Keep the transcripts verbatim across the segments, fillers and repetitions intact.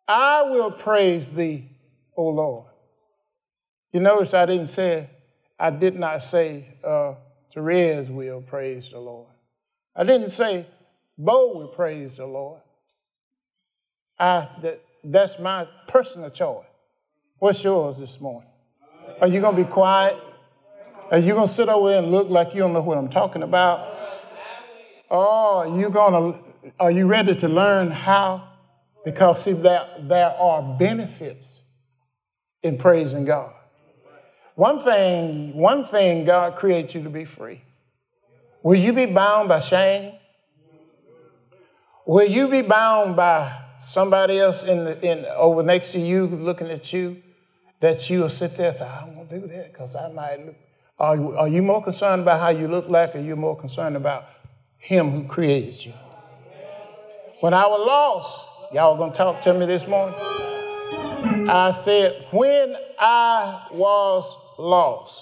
I will praise thee, O Lord. You notice I didn't say, I did not say, uh, Therese will praise the Lord. I didn't say, Bo will praise the Lord. I, that, that's my personal choice. What's yours this morning? Are you going to be quiet? Are you going to sit over there and look like you don't know what I'm talking about? Or are you going to, are you ready to learn how? Because see, there, there are benefits in praising God. One thing, one thing God created you to be free. Will you be bound by shame? Will you be bound by somebody else in the in over next to you looking at you, that you will sit there and say, I don't want to do that because I might look. Are you, are you more concerned about how you look like, or are you more concerned about him who created you? When I was lost, y'all gonna talk to me this morning? I said, when I was lost,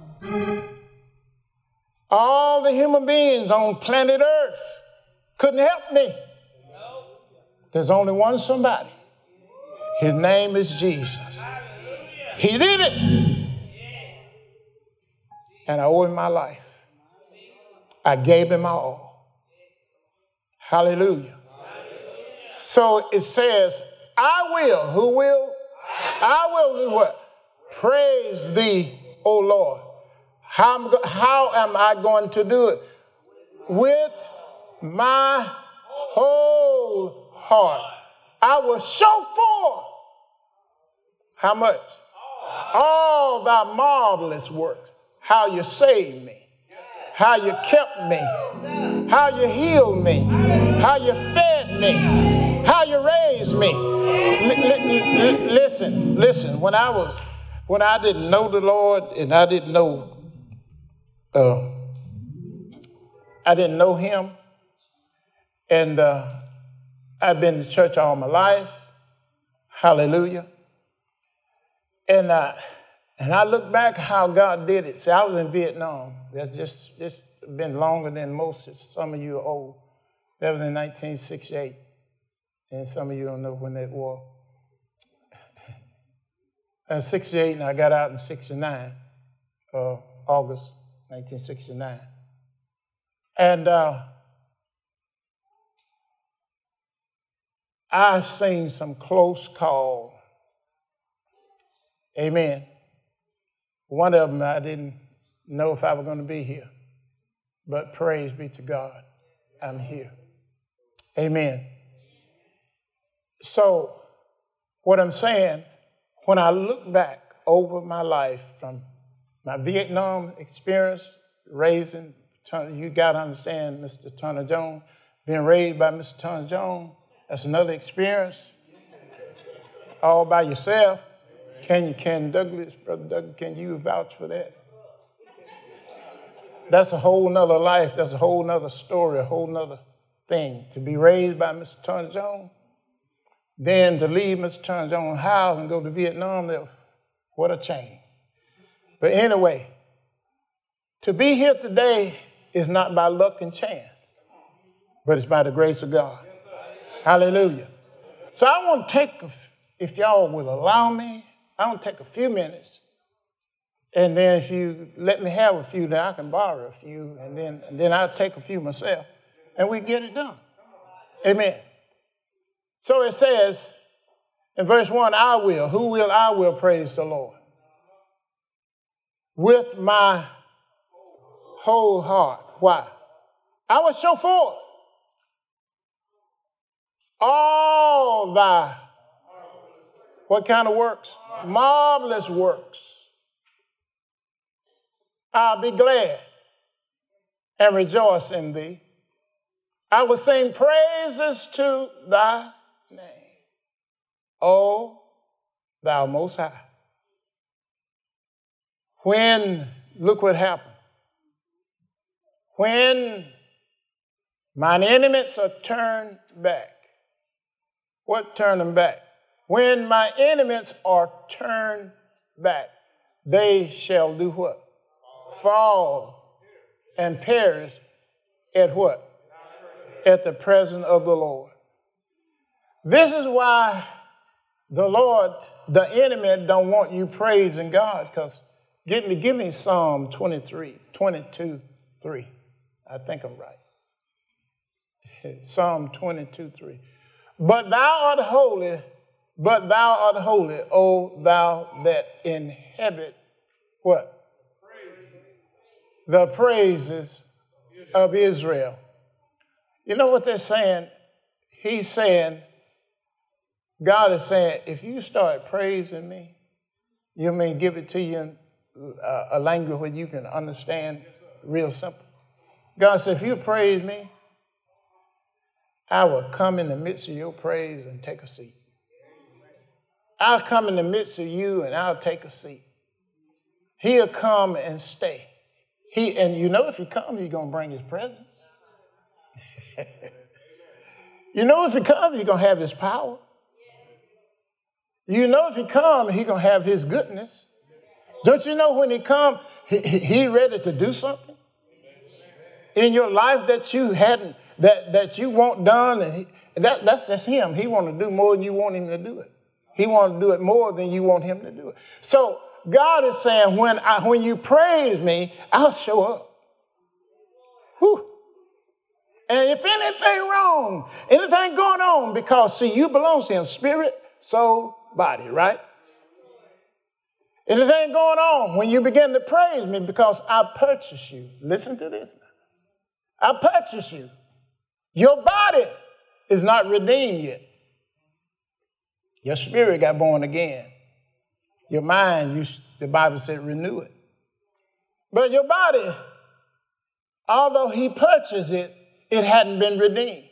all the human beings on planet Earth couldn't help me. There's only one somebody. His name is Jesus. He did it. And I owe him my life. I gave him my all. Hallelujah. So it says, I will. Who will? I will do what? Praise thee, O Lord. How, how am I going to do it? With my whole heart. I will show forth. How much? All thy marvelous works. How you saved me. How you kept me. How you healed me. How you fed me. How you raised me. L- l- l- listen, listen. When I was, when I didn't know the Lord and I didn't know, uh, I didn't know him, and uh, I've been to church all my life. Hallelujah. And uh, and I look back how God did it. See, I was in Vietnam. That's just it's been longer than most. Some of you are old. That was in nineteen sixty-eight. And some of you don't know when that was. In sixty-eight, and I got out in sixty-nine, uh, August nineteen sixty-nine. And uh, I've seen some close call. Amen. One of them, I didn't know if I was going to be here. But praise be to God, I'm here. Amen. So what I'm saying, when I look back over my life from my Vietnam experience, raising, you got to understand, Mister Turner Jones, being raised by Mister Turner Jones, that's another experience all by yourself. Can you, can Douglas, Brother Douglas, can you vouch for that? That's a whole nother life. That's a whole nother story, a whole nother thing. To be raised by Mister Turner Jones, then to leave Mister Turner Jones' house and go to Vietnam, that, what a change. But anyway, to be here today is not by luck and chance, but it's by the grace of God. Hallelujah. So I want to take, a, if y'all will allow me, I want to take a few minutes. And then if you let me have a few, then I can borrow a few. And then, and then I'll take a few myself. And we get it done. Amen. So it says in verse one, I will. Who will? I will praise the Lord. With my whole heart. Why? I will show forth all thy, what kind of works? Marvelous works. I'll be glad and rejoice in thee. I will sing praises to thy name, O thou most high. When, look what happened. When mine enemies are turned back. What turned them back? When my enemies are turned back, they shall do what? Fall and perish at what? At the presence of the Lord. This is why The Lord, the enemy don't want you praising God, because give me, give me Psalm twenty-three, twenty-two, three. I think I'm right. Psalm twenty-two, three. But thou art holy, but thou art holy, O thou that inhabit what? The praises of Israel. You know what they're saying? He's saying, God is saying, if you start praising me, you mean give it to you in uh, a language where you can understand real simple. God said, if you praise me, I will come in the midst of your praise and take a seat. I'll come in the midst of you and I'll take a seat. He'll come and stay. He, and you know if he comes, he's going to bring his presence. You know if he comes, he's going to have his power. You know if he comes, he's going to have his goodness. Don't you know when he comes, he, he ready to do something in your life that you hadn't, that, that you want done? And he, that, that's just him. He want to do more than you want him to do it. He want to do it more than you want him to do it. So God is saying, when I, when you praise me, I'll show up. Whew. And if anything wrong, anything going on, because see, you belong to him, spirit, soul, body, right? Anything going on when you begin to praise me, because I purchased you. Listen to this. I purchased you. Your body is not redeemed yet. Your spirit got born again. Your mind, you, the Bible said, renew it. But your body, although he purchased it, it hadn't been redeemed.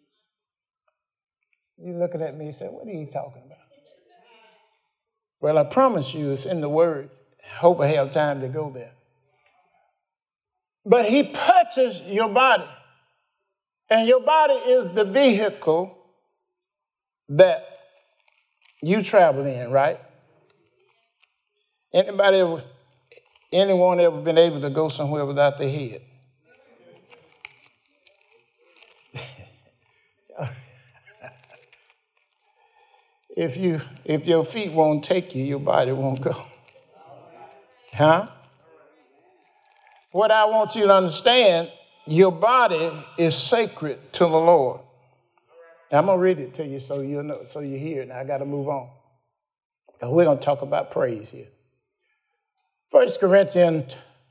You're looking at me and say, what are you talking about? Well, I promise you it's in the Word. I hope I have time to go there. But he purchased your body. And your body is the vehicle that you travel in, right? Anybody ever, anyone ever been able to go somewhere without their head? If you, if your feet won't take you, your body won't go. Huh? What I want you to understand, your body is sacred to the Lord. I'm going to read it to you so you know, so you hear it. Now I got to move on. And we're going to talk about praise here. First Corinthians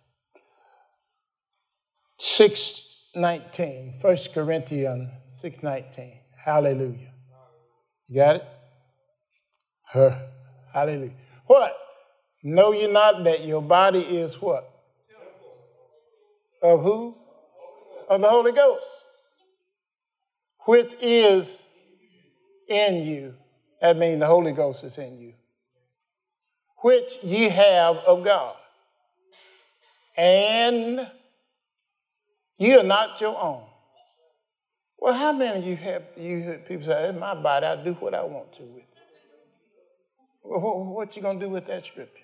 six nineteen. First Corinthians six nineteen. Hallelujah. You got it? Her. Hallelujah. What? Know you not that your body is what? Of who? Of the Holy Ghost, which is in you. That means the Holy Ghost is in you. Which ye have of God. And ye are not your own. Well, how many of you have you heard people say, it's my body, I do what I want to with it? Well, what you going to do with that scripture?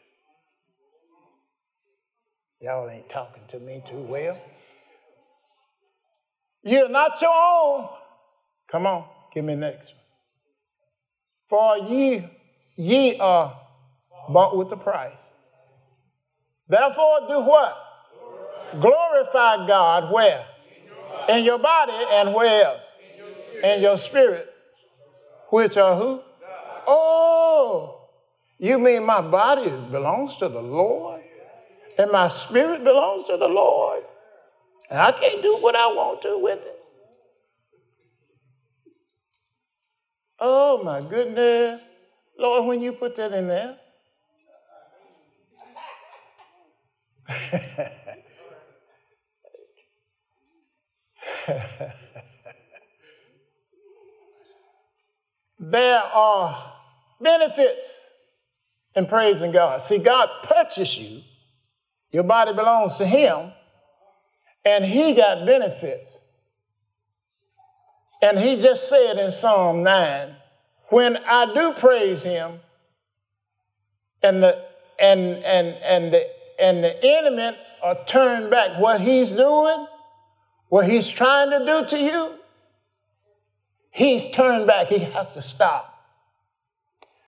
Y'all ain't talking to me too well. You're not your own. Come on, give me the next one. For ye, ye are bought with the price. Therefore, do what? Glorify God where? In your body, and where else? In your spirit. Which are who? Oh, you mean my body belongs to the Lord? And my spirit belongs to the Lord? And I can't do what I want to with it? Oh, my goodness. Lord, when you put that in there, there are benefits in praising God. See, God purchased you. Your body belongs to him, and he got benefits. And he just said in Psalm nine, when I do praise him, and the and and and the and the enemy are turned back, what he's doing, what he's trying to do to you, he's turned back. He has to stop.